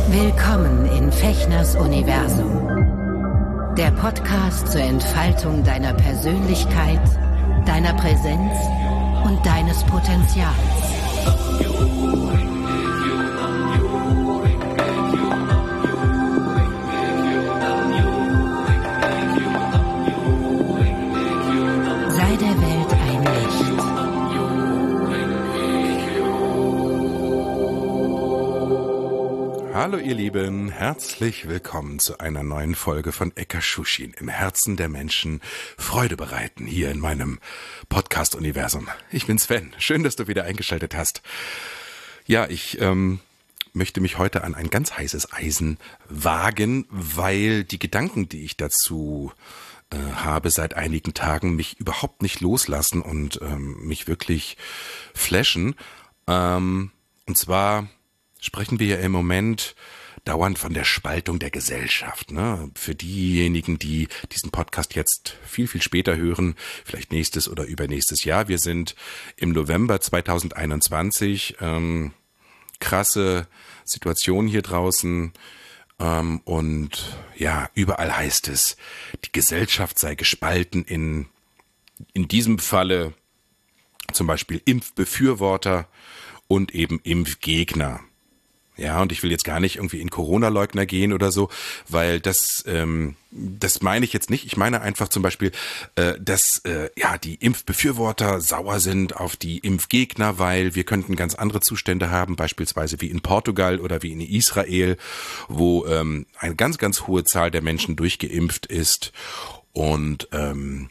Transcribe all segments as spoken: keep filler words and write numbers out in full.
Willkommen in Fechners Universum. Der Podcast zur Entfaltung deiner Persönlichkeit, deiner Präsenz und deines Potenzials. Sei der Welt ein Licht. Hallo ihr Lieben, herzlich willkommen zu einer neuen Folge von Ekashushin, im Herzen der Menschen Freude bereiten, hier in meinem Podcast-Universum. Ich bin Sven, schön, dass du wieder eingeschaltet hast. Ja, ich ähm, möchte mich heute an ein ganz heißes Eisen wagen, weil die Gedanken, die ich dazu äh, habe seit einigen Tagen, mich überhaupt nicht loslassen und ähm, mich wirklich flashen. Ähm, und zwar sprechen wir ja im Moment dauernd von der Spaltung der Gesellschaft, ne? Für diejenigen, die diesen Podcast jetzt viel, viel später hören, vielleicht nächstes oder übernächstes Jahr. Wir sind im November zweitausendeinundzwanzig, ähm, krasse Situation hier draußen, ähm, und ja, überall heißt es, die Gesellschaft sei gespalten in, in diesem Falle zum Beispiel Impfbefürworter und eben Impfgegner. Ja, und ich will jetzt gar nicht irgendwie in Corona-Leugner gehen oder so, weil das, ähm, das meine ich jetzt nicht. Ich meine einfach zum Beispiel, äh, dass äh, ja die Impfbefürworter sauer sind auf die Impfgegner, weil wir könnten ganz andere Zustände haben, beispielsweise wie in Portugal oder wie in Israel, wo ähm, eine ganz, ganz hohe Zahl der Menschen durchgeimpft ist und ähm,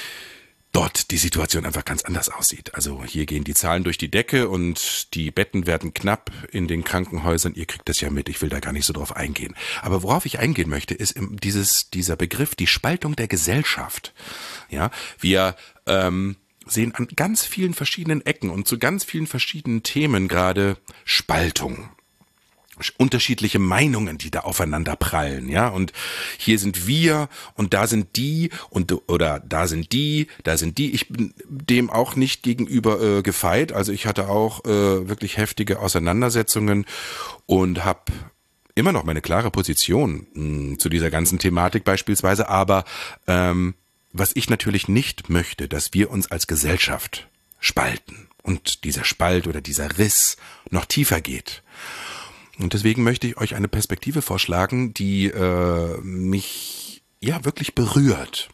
dort die Situation einfach ganz anders aussieht. Also hier gehen die Zahlen durch die Decke und die Betten werden knapp in den Krankenhäusern. Ihr kriegt das ja mit, ich will da gar nicht so drauf eingehen. Aber worauf ich eingehen möchte, ist dieses dieser Begriff, die Spaltung der Gesellschaft. Ja, wir ähm, sehen an ganz vielen verschiedenen Ecken und zu ganz vielen verschiedenen Themen gerade Spaltung. Unterschiedliche Meinungen, die da aufeinander prallen, ja, und hier sind wir und da sind die und oder da sind die, da sind die. Ich bin dem auch nicht gegenüber äh, gefeit, also ich hatte auch äh, wirklich heftige Auseinandersetzungen und habe immer noch meine klare Position mh, zu dieser ganzen Thematik beispielsweise, aber ähm, was ich natürlich nicht möchte, dass wir uns als Gesellschaft spalten und dieser Spalt oder dieser Riss noch tiefer geht. Und deswegen möchte ich euch eine Perspektive vorschlagen, die äh, mich ja wirklich berührt.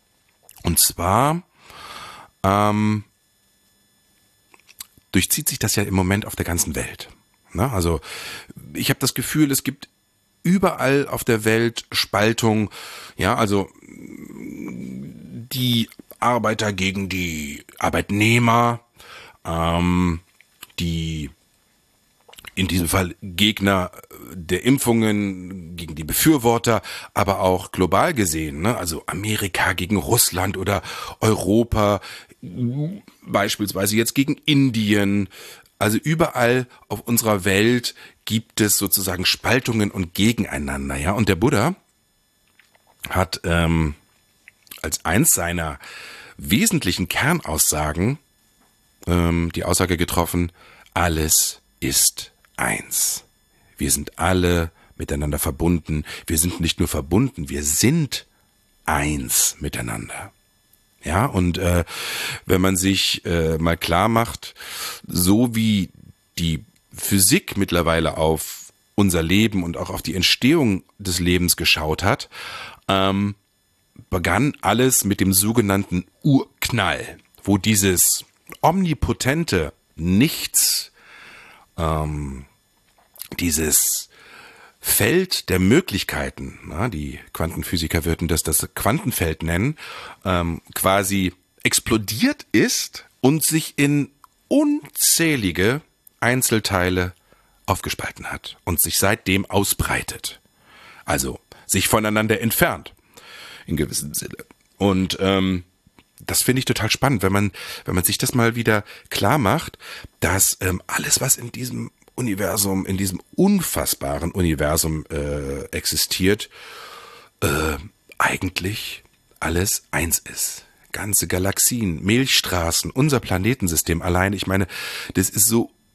Und zwar ähm, durchzieht sich das ja im Moment auf der ganzen Welt. Na, also ich habe das Gefühl, es gibt überall auf der Welt Spaltung. Ja, also die Arbeiter gegen die Arbeitnehmer, ähm, die in diesem Fall Gegner der Impfungen gegen die Befürworter, aber auch global gesehen, ne? Also Amerika gegen Russland oder Europa, beispielsweise jetzt gegen Indien. Also überall auf unserer Welt gibt es sozusagen Spaltungen und Gegeneinander, ja. Und der Buddha hat ähm, als eins seiner wesentlichen Kernaussagen ähm, die Aussage getroffen: Alles ist eins. Wir sind alle miteinander verbunden. Wir sind nicht nur verbunden, wir sind eins miteinander. Ja, und äh, wenn man sich äh, mal klar macht, so wie die Physik mittlerweile auf unser Leben und auch auf die Entstehung des Lebens geschaut hat, ähm, begann alles mit dem sogenannten Urknall, wo dieses omnipotente Nichts, ähm, dieses Feld der Möglichkeiten, na, die Quantenphysiker würden das das Quantenfeld nennen, ähm, quasi explodiert ist und sich in unzählige Einzelteile aufgespalten hat und sich seitdem ausbreitet. Also sich voneinander entfernt, in gewissem Sinne. Und ähm, das finde ich total spannend, wenn man, wenn man sich das mal wieder klar macht, dass ähm, alles, was in diesem Universum, in diesem unfassbaren Universum äh, existiert, äh, eigentlich alles eins ist. Ganze Galaxien, Milchstraßen, unser Planetensystem allein, ich meine, das ist so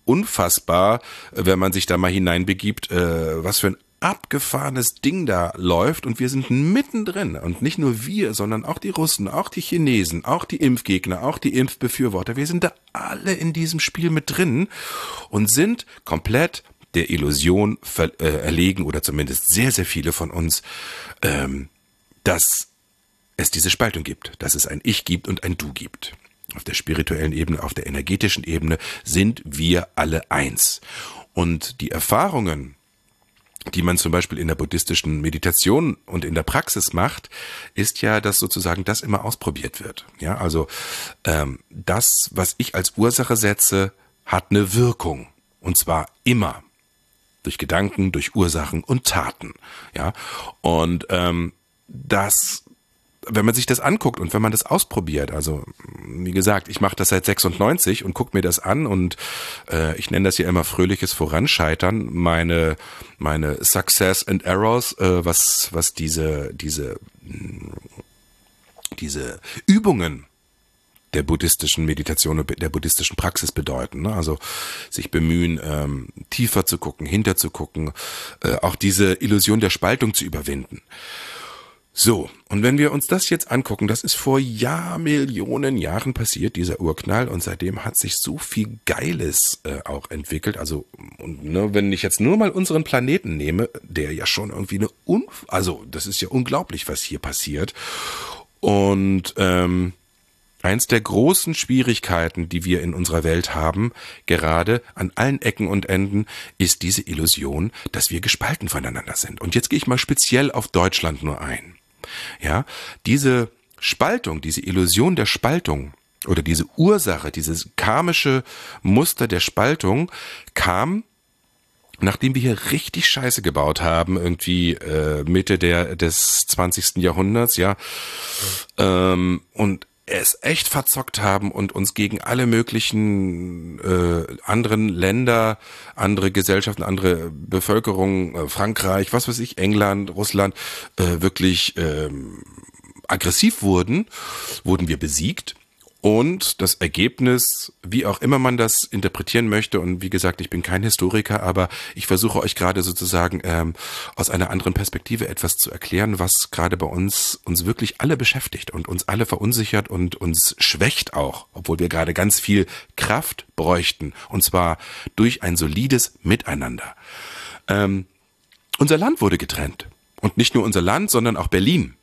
unfassbar, wenn man sich da mal hineinbegibt, äh, was für ein abgefahrenes Ding da läuft und wir sind mittendrin und nicht nur wir, sondern auch die Russen, auch die Chinesen, auch die Impfgegner, auch die Impfbefürworter, wir sind da alle in diesem Spiel mit drin und sind komplett der Illusion ver- äh, erlegen oder zumindest sehr, sehr viele von uns, ähm, dass es diese Spaltung gibt, dass es ein Ich gibt und ein Du gibt. Auf der spirituellen Ebene, auf der energetischen Ebene sind wir alle eins. Und die Erfahrungen, die man zum Beispiel in der buddhistischen Meditation und in der Praxis macht, ist ja, dass sozusagen das immer ausprobiert wird. Ja, also ähm, das, was ich als Ursache setze, hat eine Wirkung. Und zwar immer. Durch Gedanken, durch Ursachen und Taten. Ja, und ähm, das, wenn man sich das anguckt und wenn man das ausprobiert, also wie gesagt, ich mache das seit sechsundneunzig und gucke mir das an und äh, ich nenne das ja immer fröhliches Voranscheitern, meine meine Success and Errors, äh, was was diese diese diese Übungen der buddhistischen Meditation und der buddhistischen Praxis bedeuten. Ne? Also sich bemühen, ähm, tiefer zu gucken, hinterzugucken, äh, auch diese Illusion der Spaltung zu überwinden. So, und wenn wir uns das jetzt angucken, das ist vor Jahrmillionen Jahren passiert, dieser Urknall, und seitdem hat sich so viel Geiles äh, auch entwickelt. Also, und, ne, wenn ich jetzt nur mal unseren Planeten nehme, der ja schon irgendwie eine, Unf- also das ist ja unglaublich, was hier passiert. Und ähm, eins der großen Schwierigkeiten, die wir in unserer Welt haben, gerade an allen Ecken und Enden, ist diese Illusion, dass wir gespalten voneinander sind. Und jetzt gehe ich mal speziell auf Deutschland nur ein. Ja, diese Spaltung, diese Illusion der Spaltung oder diese Ursache, dieses karmische Muster der Spaltung kam, nachdem wir hier richtig Scheiße gebaut haben, irgendwie äh, Mitte der des zwanzigsten Jahrhunderts, ja, ähm, und es echt verzockt haben und uns gegen alle möglichen äh, anderen Länder, andere Gesellschaften, andere Bevölkerung, äh, Frankreich, was weiß ich, England, Russland, äh, wirklich äh, aggressiv wurden, wurden wir besiegt. Und das Ergebnis, wie auch immer man das interpretieren möchte, und wie gesagt, ich bin kein Historiker, aber ich versuche euch gerade sozusagen ähm, aus einer anderen Perspektive etwas zu erklären, was gerade bei uns uns wirklich alle beschäftigt und uns alle verunsichert und uns schwächt auch, obwohl wir gerade ganz viel Kraft bräuchten, und zwar durch ein solides Miteinander. Ähm, unser Land wurde getrennt. Und nicht nur unser Land, sondern auch Berlin.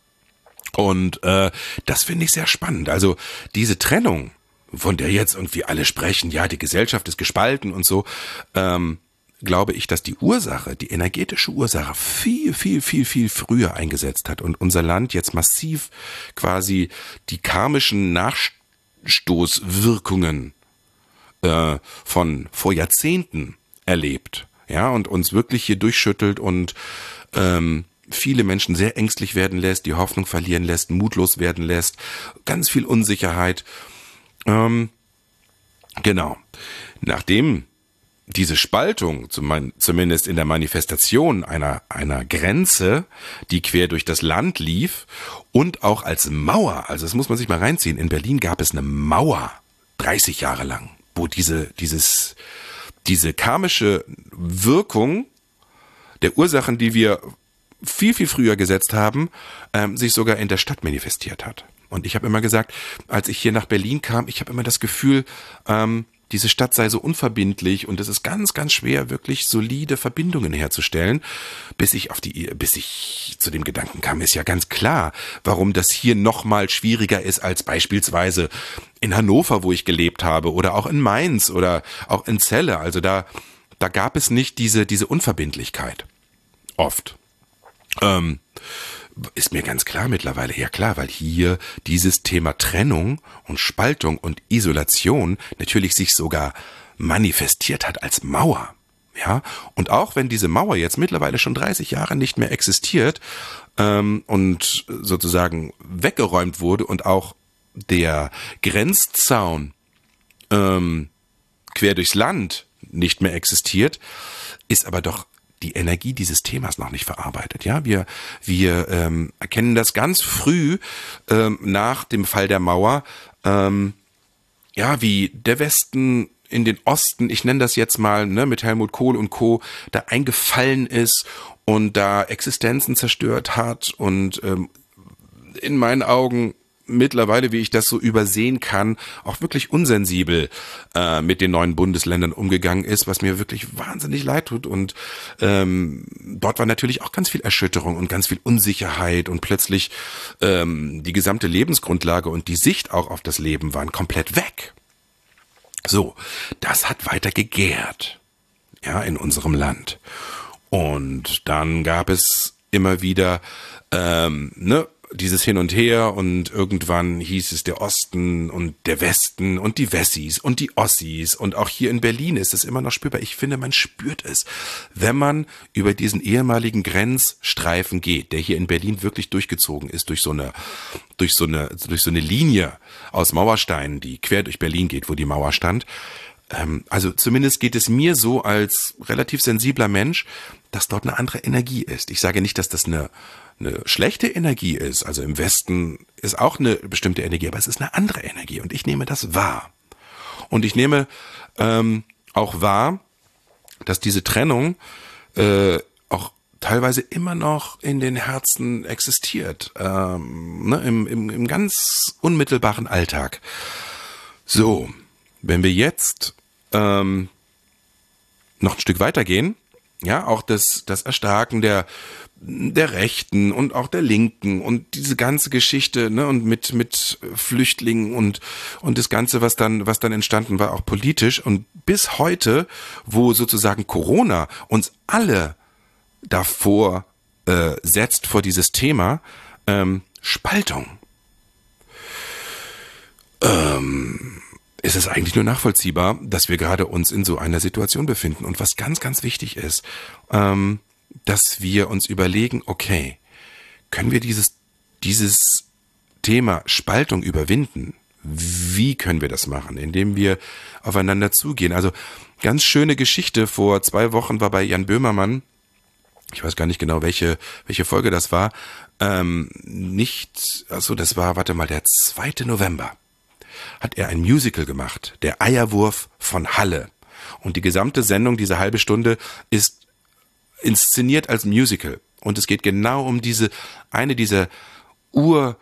Und äh, das finde ich sehr spannend. Also diese Trennung, von der jetzt irgendwie alle sprechen, ja, die Gesellschaft ist gespalten und so, ähm, glaube ich, dass die Ursache, die energetische Ursache viel, viel, viel, viel früher eingesetzt hat und unser Land jetzt massiv quasi die karmischen Nachstoßwirkungen äh, von vor Jahrzehnten erlebt, ja, und uns wirklich hier durchschüttelt und ähm, viele Menschen sehr ängstlich werden lässt, die Hoffnung verlieren lässt, mutlos werden lässt, ganz viel Unsicherheit. Ähm, genau. Nachdem diese Spaltung, zumindest in der Manifestation einer, einer Grenze, die quer durch das Land lief und auch als Mauer, also das muss man sich mal reinziehen, in Berlin gab es eine Mauer, dreißig Jahre lang, wo diese, dieses, diese karmische Wirkung der Ursachen, die wir viel, viel früher gesetzt haben, ähm, sich sogar in der Stadt manifestiert hat. Und ich habe immer gesagt, als ich hier nach Berlin kam, ich habe immer das Gefühl, ähm, diese Stadt sei so unverbindlich und es ist ganz, ganz schwer, wirklich solide Verbindungen herzustellen, bis ich auf die, bis ich zu dem Gedanken kam, ist ja ganz klar, warum das hier noch mal schwieriger ist als beispielsweise in Hannover, wo ich gelebt habe, oder auch in Mainz oder auch in Celle. Also da, da gab es nicht diese, diese Unverbindlichkeit. Oft. Ähm, ist mir ganz klar mittlerweile, ja klar, weil hier dieses Thema Trennung und Spaltung und Isolation natürlich sich sogar manifestiert hat als Mauer, ja, und auch wenn diese Mauer jetzt mittlerweile schon dreißig Jahre nicht mehr existiert ähm, und sozusagen weggeräumt wurde und auch der Grenzzaun ähm, quer durchs Land nicht mehr existiert, ist aber doch die Energie dieses Themas noch nicht verarbeitet. Ja, wir wir ähm, erkennen das ganz früh ähm, nach dem Fall der Mauer, ähm, ja, wie der Westen in den Osten, ich nenne das jetzt mal, ne, mit Helmut Kohl und Co., da eingefallen ist und da Existenzen zerstört hat und ähm, in meinen Augen mittlerweile, wie ich das so übersehen kann, auch wirklich unsensibel äh, mit den neuen Bundesländern umgegangen ist, was mir wirklich wahnsinnig leid tut. Und ähm, dort war natürlich auch ganz viel Erschütterung und ganz viel Unsicherheit und plötzlich ähm, die gesamte Lebensgrundlage und die Sicht auch auf das Leben waren komplett weg. So, das hat weiter gegärt, ja, in unserem Land. Und dann gab es immer wieder, ähm, ne, dieses Hin und Her und irgendwann hieß es der Osten und der Westen und die Wessis und die Ossis und auch hier in Berlin ist es immer noch spürbar. Ich finde, man spürt es, wenn man über diesen ehemaligen Grenzstreifen geht, der hier in Berlin wirklich durchgezogen ist durch so eine, durch so eine, durch so eine Linie aus Mauersteinen, die quer durch Berlin geht, wo die Mauer stand. Ähm, also zumindest geht es mir so als relativ sensibler Mensch, dass dort eine andere Energie ist. Ich sage nicht, dass das eine eine schlechte Energie ist, also im Westen ist auch eine bestimmte Energie, aber es ist eine andere Energie und ich nehme das wahr. Und ich nehme ähm, auch wahr, dass diese Trennung äh, auch teilweise immer noch in den Herzen existiert, ähm, ne, im, im, im ganz unmittelbaren Alltag. So, wenn wir jetzt ähm, noch ein Stück weitergehen, ja, auch das, das Erstarken der der Rechten und auch der Linken und diese ganze Geschichte, ne, und mit mit Flüchtlingen und und das Ganze, was dann was dann entstanden war, auch politisch und bis heute, wo sozusagen Corona uns alle davor äh, setzt vor dieses Thema ähm, Spaltung. Ähm, ist es eigentlich nur nachvollziehbar, dass wir gerade uns in so einer Situation befinden und was ganz ganz wichtig ist. Ähm, dass wir uns überlegen, okay, können wir dieses, dieses Thema Spaltung überwinden? Wie können wir das machen? Indem wir aufeinander zugehen. Also ganz schöne Geschichte, vor zwei Wochen war bei Jan Böhmermann, ich weiß gar nicht genau, welche, welche Folge das war, ähm, nicht, also das war, warte mal, der zweite November, hat er ein Musical gemacht, der Eierwurf von Halle. Und die gesamte Sendung, diese halbe Stunde, ist inszeniert als Musical. Und es geht genau um diese, eine dieser Urträger,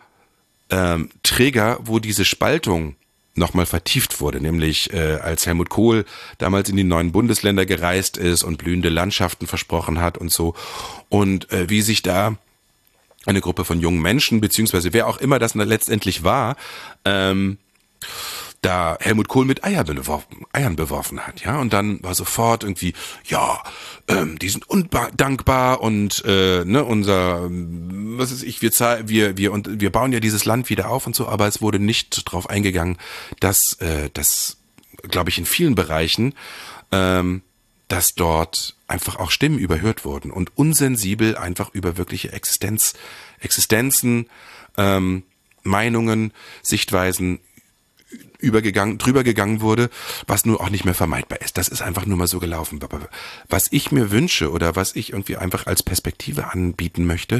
ähm, wo diese Spaltung nochmal vertieft wurde, nämlich äh, als Helmut Kohl damals in die neuen Bundesländer gereist ist und blühende Landschaften versprochen hat und so. Und äh, wie sich da eine Gruppe von jungen Menschen, beziehungsweise wer auch immer das letztendlich war, ähm, da Helmut Kohl mit Eier beworfen, Eiern beworfen hat, ja, und dann war sofort irgendwie, ja, ähm, die sind undankbar und äh, ne, unser, was ist ich, wir wir wir und wir bauen ja dieses Land wieder auf und so, aber es wurde nicht drauf eingegangen, dass äh, das, glaube ich, in vielen Bereichen, ähm, dass dort einfach auch Stimmen überhört wurden und unsensibel einfach über wirkliche Existenz, Existenzen, ähm, Meinungen, Sichtweisen übergegangen, drüber gegangen wurde, was nur auch nicht mehr vermeidbar ist. Das ist einfach nur mal so gelaufen. Aber was ich mir wünsche oder was ich irgendwie einfach als Perspektive anbieten möchte,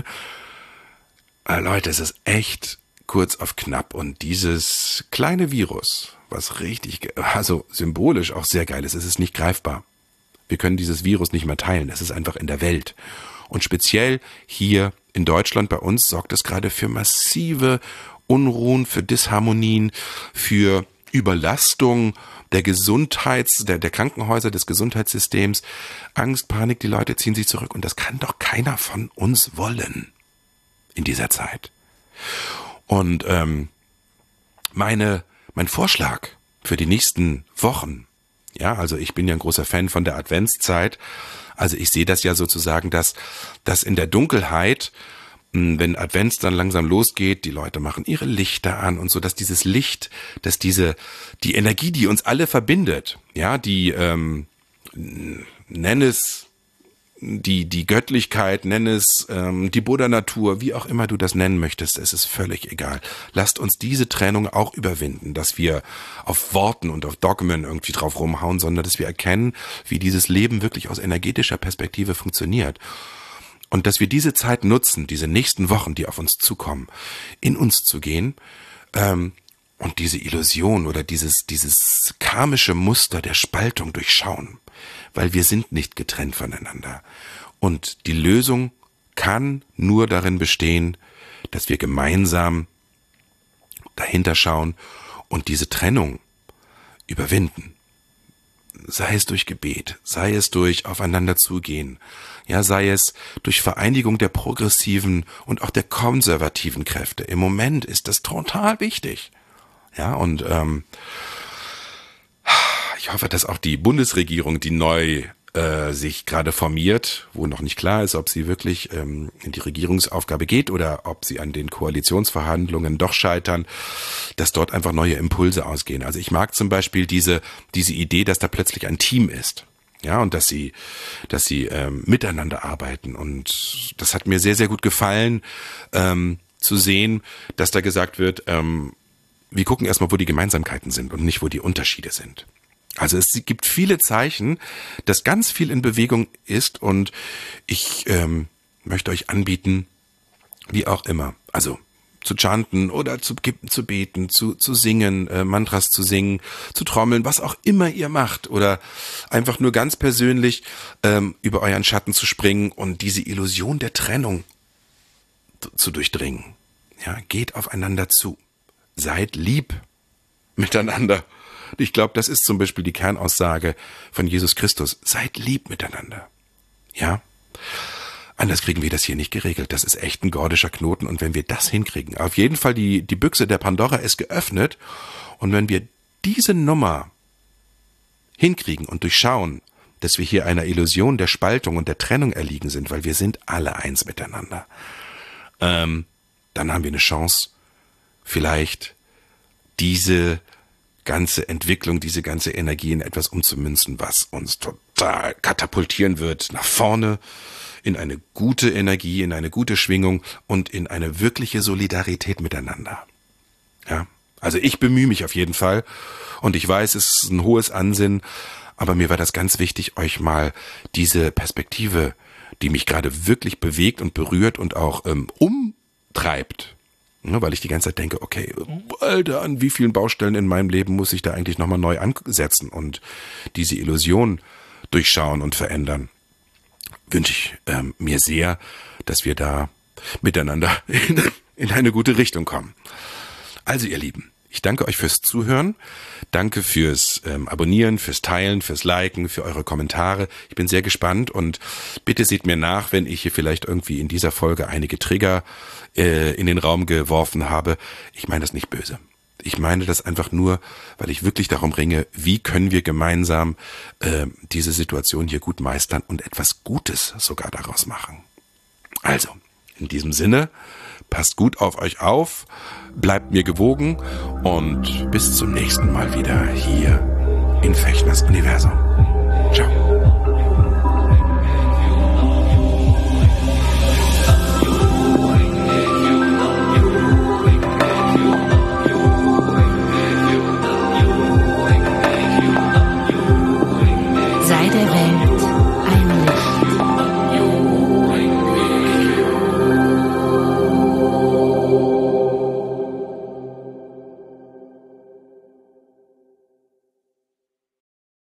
äh, Leute, es ist echt kurz auf knapp und dieses kleine Virus, was richtig, also symbolisch auch sehr geil ist, es ist nicht greifbar. Wir können dieses Virus nicht mehr teilen, es ist einfach in der Welt. Und speziell hier in Deutschland bei uns sorgt es gerade für massive Unruhen, für Disharmonien, für Überlastung der Gesundheits-, der, der Krankenhäuser, des Gesundheitssystems, Angst, Panik, die Leute ziehen sich zurück und das kann doch keiner von uns wollen in dieser Zeit. Und ähm, meine, mein Vorschlag für die nächsten Wochen, ja, also ich bin ja ein großer Fan von der Adventszeit, also ich sehe das ja sozusagen, dass, dass in der Dunkelheit, wenn Advents dann langsam losgeht, die Leute machen ihre Lichter an und so, dass dieses Licht, dass diese, die Energie, die uns alle verbindet, ja, die, ähm, nenn es die, die Göttlichkeit, nenn es ähm, die Buddha-Natur, wie auch immer du das nennen möchtest, es ist völlig egal. Lasst uns diese Trennung auch überwinden, dass wir auf Worten und auf Dogmen irgendwie drauf rumhauen, sondern dass wir erkennen, wie dieses Leben wirklich aus energetischer Perspektive funktioniert. Und dass wir diese Zeit nutzen, diese nächsten Wochen, die auf uns zukommen, in uns zu gehen, ähm, und diese Illusion oder dieses, dieses karmische Muster der Spaltung durchschauen, weil wir sind nicht getrennt voneinander. Und die Lösung kann nur darin bestehen, dass wir gemeinsam dahinter schauen und diese Trennung überwinden. Sei es durch Gebet, sei es durch aufeinander zugehen, ja, sei es durch Vereinigung der progressiven und auch der konservativen Kräfte. Im Moment ist das total wichtig. Ja, und ähm, ich hoffe, dass auch die Bundesregierung, die neu äh, sich gerade formiert, wo noch nicht klar ist, ob sie wirklich ähm, in die Regierungsaufgabe geht oder ob sie an den Koalitionsverhandlungen doch scheitern, dass dort einfach neue Impulse ausgehen. Also ich mag zum Beispiel diese diese Idee, dass da plötzlich ein Team ist, ja, und dass sie dass sie ähm, miteinander arbeiten. Und das hat mir sehr sehr gut gefallen, ähm, zu sehen, dass da gesagt wird, ähm, wir gucken erstmal, wo die Gemeinsamkeiten sind und nicht, wo die Unterschiede sind. Also es gibt viele Zeichen, dass ganz viel in Bewegung ist, und ich ähm, möchte euch anbieten, wie auch immer, also zu chanten oder zu, zu beten, zu, zu singen, äh, Mantras zu singen, zu trommeln, was auch immer ihr macht, oder einfach nur ganz persönlich ähm, über euren Schatten zu springen und diese Illusion der Trennung zu, zu durchdringen. Ja, geht aufeinander zu. Seid lieb miteinander. Ich glaube, das ist zum Beispiel die Kernaussage von Jesus Christus. Seid lieb miteinander. Ja? Anders kriegen wir das hier nicht geregelt. Das ist echt ein gordischer Knoten. Und wenn wir das hinkriegen, auf jeden Fall die, die Büchse der Pandora ist geöffnet. Und wenn wir diese Nummer hinkriegen und durchschauen, dass wir hier einer Illusion der Spaltung und der Trennung erliegen sind, weil wir sind alle eins miteinander, ähm, dann haben wir eine Chance, vielleicht diese ganze Entwicklung, diese ganze Energie in etwas umzumünzen, was uns total katapultieren wird nach vorne, in eine gute Energie, in eine gute Schwingung und in eine wirkliche Solidarität miteinander. Ja, also ich bemühe mich auf jeden Fall, und ich weiß, es ist ein hohes Ansinnen, aber mir war das ganz wichtig, euch mal diese Perspektive, die mich gerade wirklich bewegt und berührt und auch ähm, umtreibt, ja, weil ich die ganze Zeit denke, okay, Alter, an wie vielen Baustellen in meinem Leben muss ich da eigentlich nochmal neu ansetzen und diese Illusion durchschauen und verändern. Wünsche ich ähm, mir sehr, dass wir da miteinander in, in eine gute Richtung kommen. Also ihr Lieben, ich danke euch fürs Zuhören, danke fürs ähm, Abonnieren, fürs Teilen, fürs Liken, für eure Kommentare. Ich bin sehr gespannt, und bitte seht mir nach, wenn ich hier vielleicht irgendwie in dieser Folge einige Trigger äh, in den Raum geworfen habe. Ich meine das nicht böse. Ich meine das einfach nur, weil ich wirklich darum ringe, wie können wir gemeinsam äh, diese Situation hier gut meistern und etwas Gutes sogar daraus machen. Also, in diesem Sinne, passt gut auf euch auf, bleibt mir gewogen und bis zum nächsten Mal wieder hier in Fechners Universum.